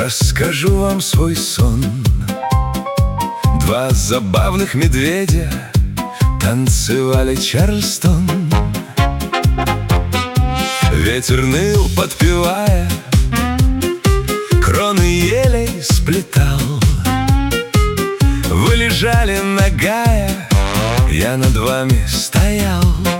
Расскажу вам свой сон. Два забавных медведя танцевали Чарльстон. Ветер ныл, подпевая, кроны елей сплетал. Вы лежали нагая, я над вами стоял.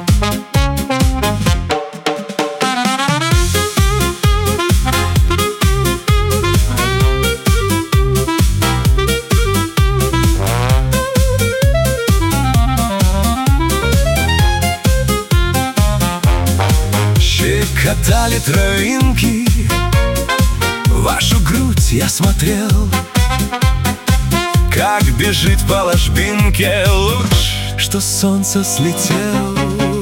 Щекотали травинки, вашу грудь я смотрел, как бежит по ложбинке луч, что солнце слетел.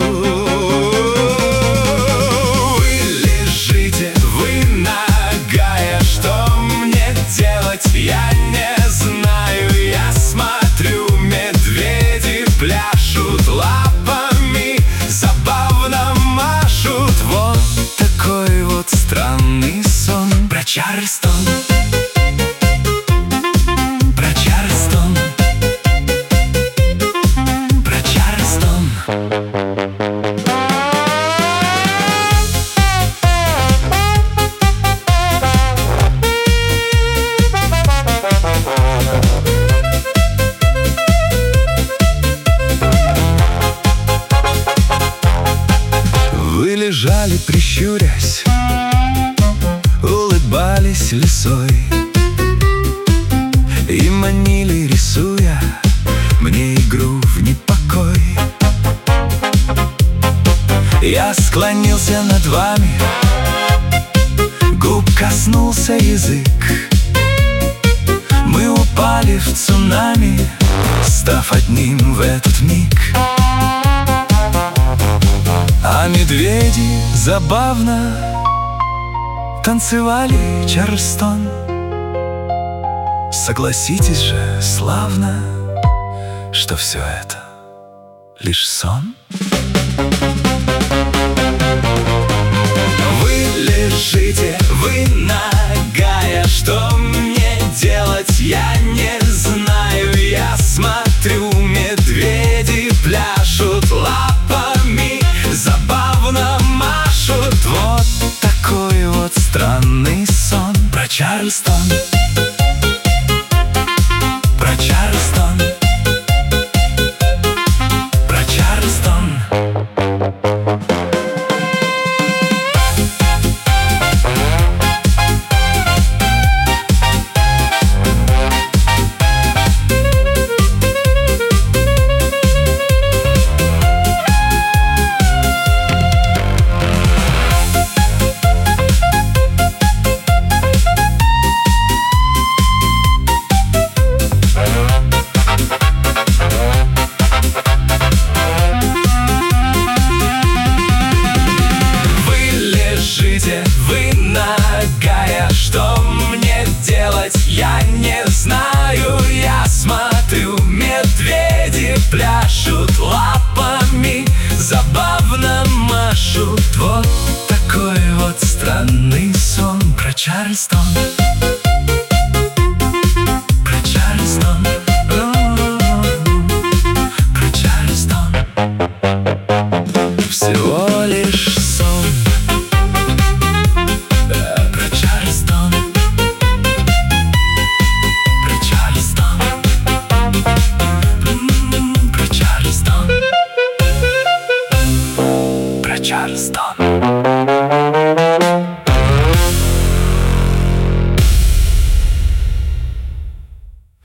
Вы лежите, вы нагая, что мне делать, я не знаю. Я смотрю, медведи пляшут лапами, забавно машут. Вот такой вот странный сон про Чарльстон. Вы лежали, прищурясь, улыбались лисой и манили, рисуя мне игру в непокой. Я склонился над вами, губ коснулся язык. Мы упали в цунами, став одним в этот миг. А медведи забавно танцевали Чарльстон. Согласитесь же, славно, что все это лишь сон. Вы лежите, вы нагая, что мне делать, я не знаю. Я смотрю, медведи пляшут лапами, забавно машут. Вот такой вот странный сон про Чарльстон. Про Чарльстон. Про Чарльстон. Вы нагая, что мне делать, я не знаю. Я смотрю, медведи пляшут лапами, забавно машут. Вот такой вот странный сон про Чарльстон.